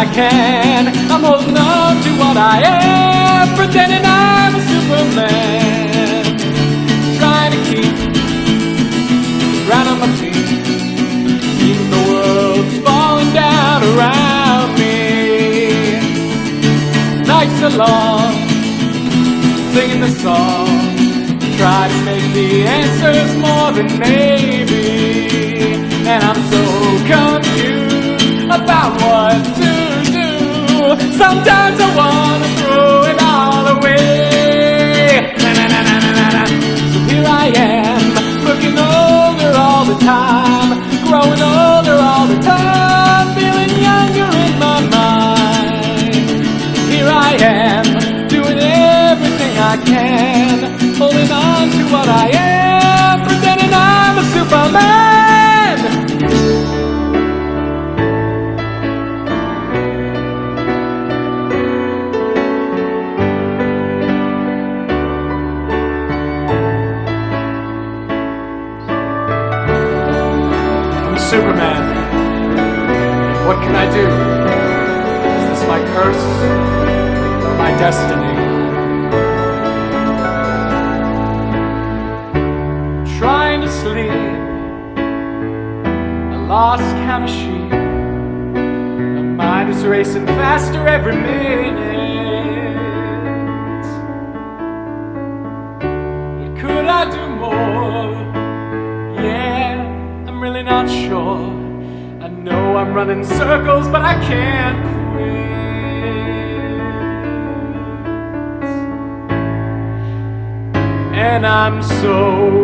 I can. I'm holding on to what I am, pretending I'm a Superman, trying to keep the ground on my feet. Seems the world's falling down around me. Nights are long, singing the song, try to make the answers more than maybe. And I'm so confused about what to do. Sometimes I wanna throw it all away. So here I am, looking older all the time, growing older all the time, feeling younger in my mind. Here I am, doing everything I can, holding on to what I am, pretending I'm a Superman. I'm Superman. What can I do? Is this my curse or my destiny? Trying to sleep, I lost count of sheep. My mind is racing faster every minute. But could I do more? Yeah, I'm really not sure. I know I'm running circles, but I can't quit. And I'm so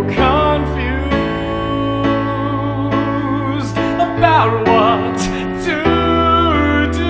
confused about what to do.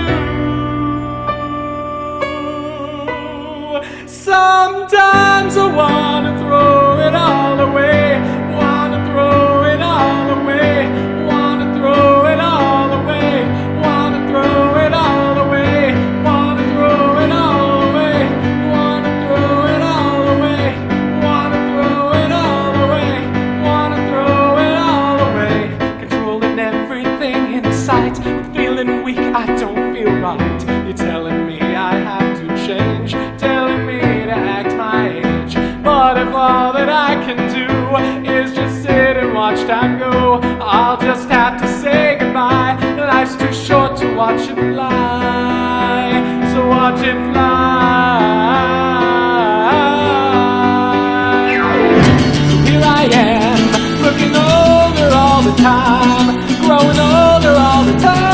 Sometimes I wanna throw it all away, wanna throw it all away, wanna throw it all away, wanna throw it all away, wanna throw it all away, wanna throw it all away, wanna throw it all away, wanna throw it all away. Controlling everything in sight, I'm feeling weak, I don't feel right. You're telling me I have to change, telling me to act my age. But if all that I can do is just sit and watch time go, I'll just have to say goodbye. Life's too short to watch it fly, so watch it fly. So here I am, looking older all the time, growing older all the time.